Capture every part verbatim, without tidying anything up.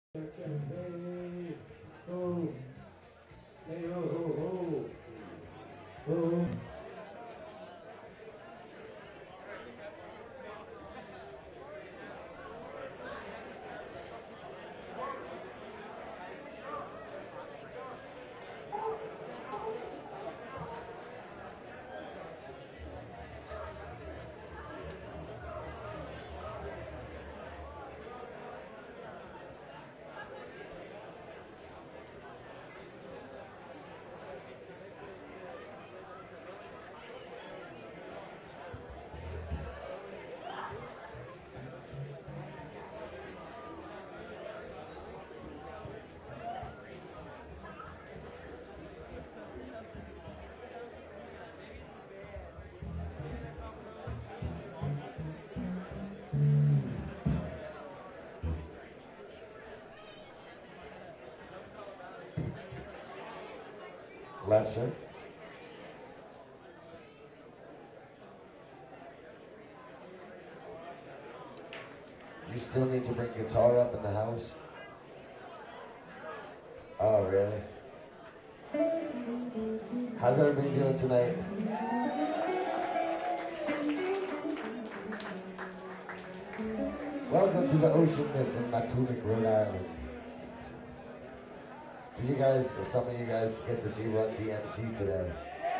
Hey, ho, hey, ho, ho, ho, ho. Lesser. You still need to bring guitar up in the house? Oh, really? How's everybody doing tonight? Welcome to the Ocean Mist in Mattoonic, Rhode Island. Did you guys, or some of you guys, get to see Run D M C today?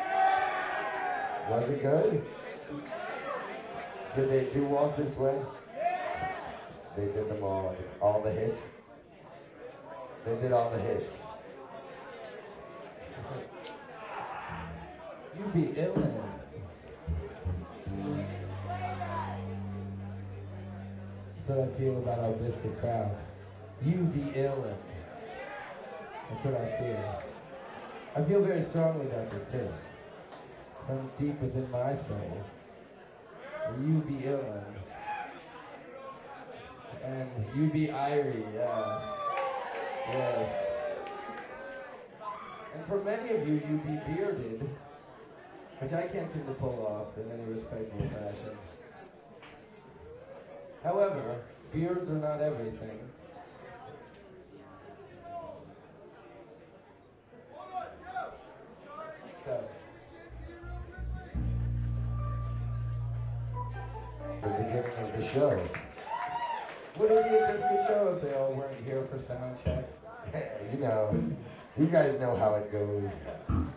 Was it good? Did they do Walk This Way? They did them all, all the hits. They did all the hits. You be illin'. That's what I feel about our Biscuit crowd. You be illin'. That's what I feel. I feel very strongly about this too. From deep within my soul. You be illin'. And you be Irie, yes. Yes. And for many of you, you be bearded, which I can't seem to pull off in any respectable fashion. However, beards are not everything. Go. The beginning of the show. Would it be a Biscuit show if they all weren't here for sound check? You know, you guys know how it goes.